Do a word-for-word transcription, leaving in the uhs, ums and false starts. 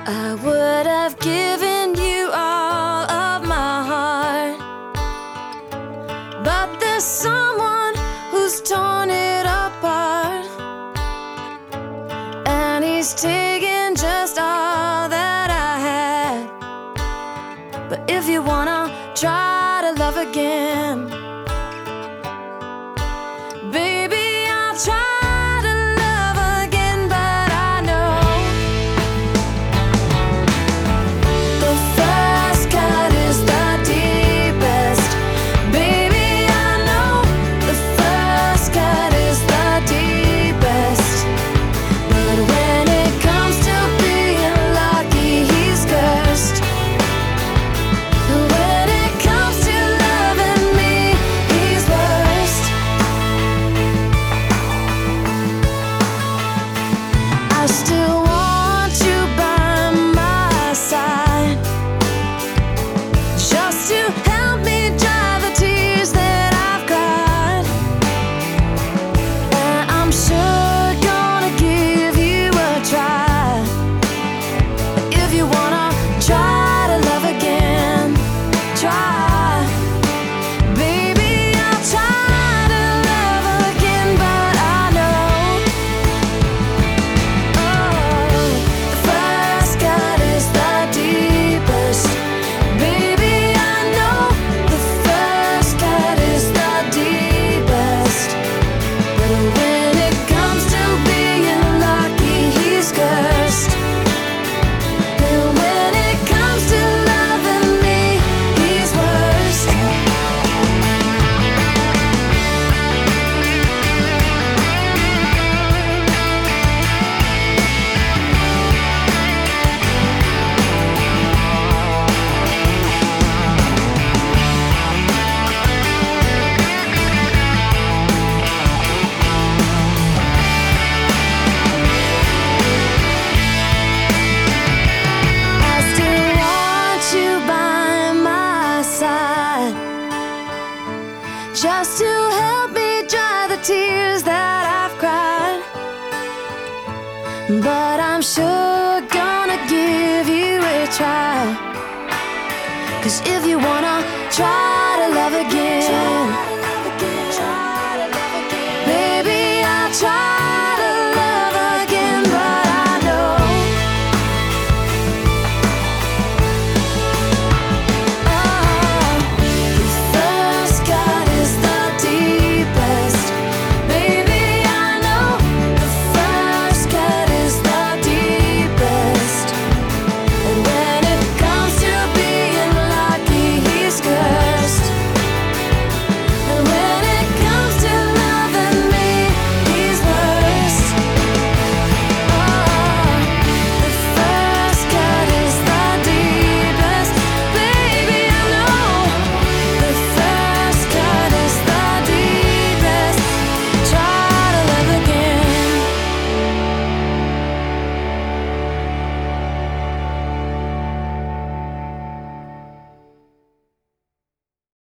I would have given you all of my heart, but there's someone who's torn it apart, and he's taken just all that I had. But if you wanna try to love again, baby, I'll try. I still want you by my side, just to help me dry the tears that I've cried. And I'm sure gonna give you a try. If you wanna try to love again, try. Just to help me dry the tears that I've cried. But I'm sure gonna give you a try. 'Cause if you wanna try to love again,